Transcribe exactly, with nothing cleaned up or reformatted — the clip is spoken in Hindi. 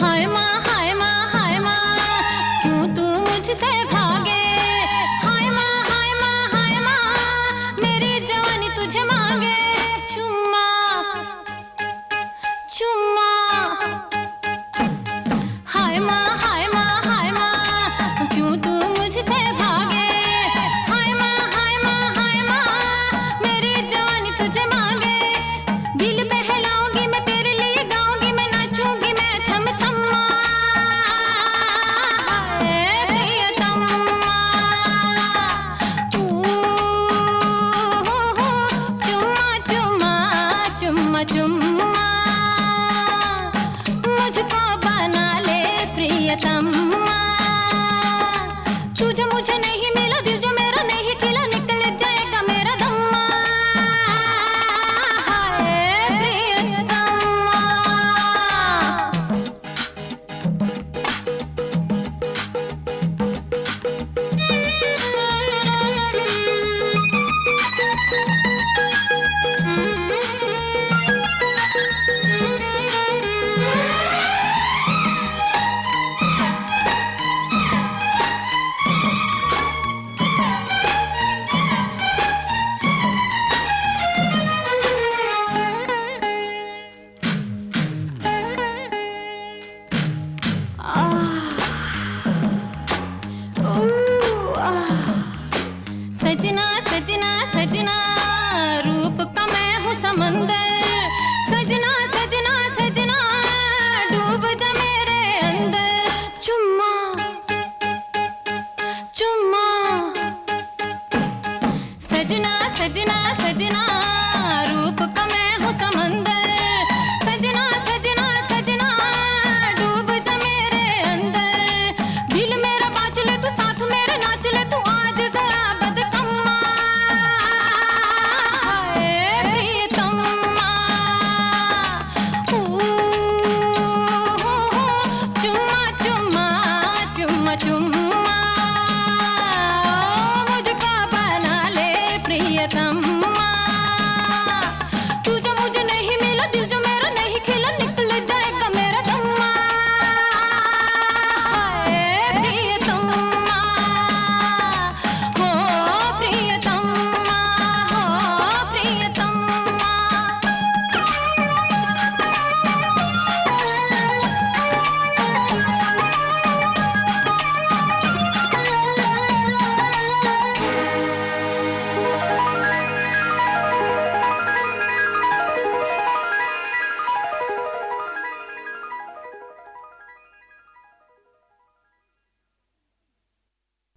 हाय माँ हाय माँ हाय माँ क्यों तू मुझसे भागे। हाय माँ हाय माँ हाय माँ मेरी जवानी तुझे मांगे। चुम्मा चुम्मा हाय माँ हाय माँ हाय माँ क्यों तू मुझसे भागे। हाय माँ हाय माँ हाय माँ मेरी जवानी तुझे मांगे। दिल बहलाऊंगी मैं तेरे लिए गाऊंगी मैं नाचूंगी मैं छम छम्मा। हाय प्रियतम्मा चुम्मा चुम्मा चुम्मा चुम्मा मुझको बना ले प्रियतम्मा। तू जो मुझे नहीं मिला दिल जो मेरा नहीं खिला निकल जाएगा मेरा दम्मा। हाय प्रियतम्मा सजना सजना सजना रूप का मैं हूँ समंदर। सजना सजना सजना डूब जा मेरे अंदर। चुम्मा चुम्मा सजना सजना सजना